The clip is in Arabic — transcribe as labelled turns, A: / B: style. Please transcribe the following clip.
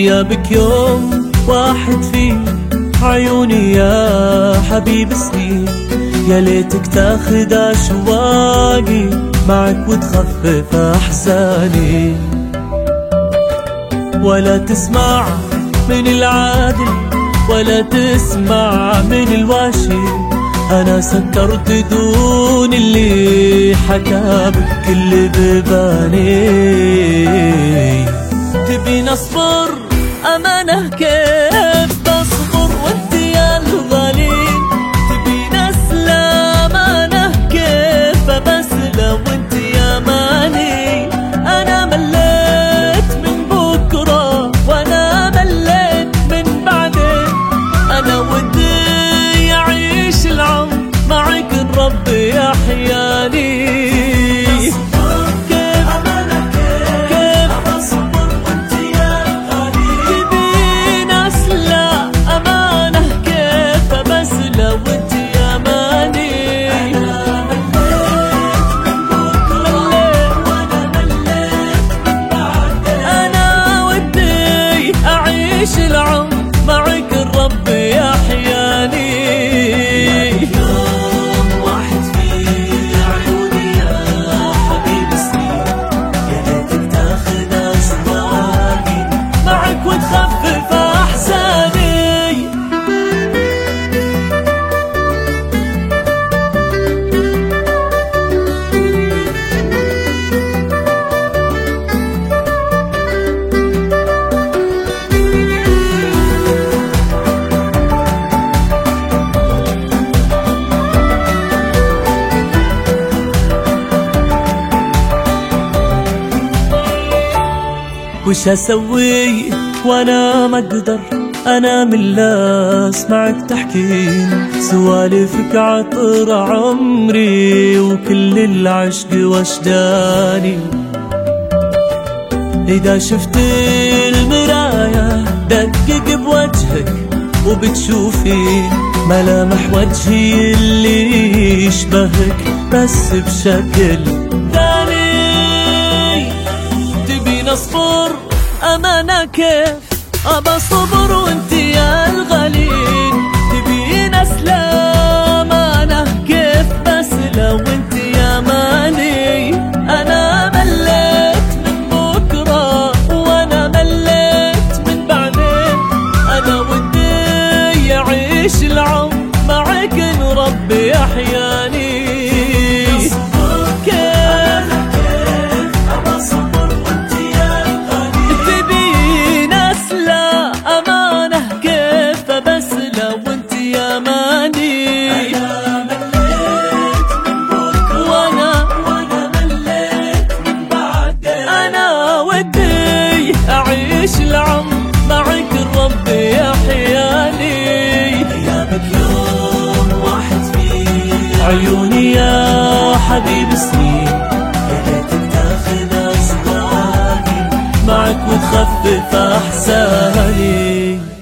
A: غيابك يوم واحد في عيوني يا حبيب سنين. يا ليتك تاخد أشواقي معك وتخفف أحزاني، ولا تسمع من العادل ولا تسمع من الواشي. أنا سكرت دون اللي حكى بكل بباني. تبي نصبر أمانة كيف بصبر وانت يا الغالي. تبي نسلى أمانة كيف بسلى وانت يا ماني. أنا مليت من بكرة وأنا مليت من بعدين. أنا ودي أعيش العمر معك الرب يحياني. عيش العمر معك الرب يحياني. يوم واحد في عيوني يا حبيب سنين. يا ليتك تاخد أشواقي معك وتخفف أحزاني. وش اسوي وانا ما اقدر انام الا اسمعك تحكين سوالفك عطر عمري وكل العشق وجداني. اذا شفت المراية دقق بوجهك وبتشوفي ملامح وجهي اللي يشبهك بس بشكل ثاني. تبي نصبر أمانة كيف أبى صبر وانت يا الغالين. تبي نسلى أمانة كيف بسلى وانت يا ماني. أنا مليت من بكرة وأنا مليت من بعدين. أنا ودي أعيش العمر معك رب يحياني. أعيش العمر معك الرب يحياني. أيامك يوم واحد في عيوني يا حبيب سنين. يا ليتك تاخد أشواقي معك وتخفف أحزاني.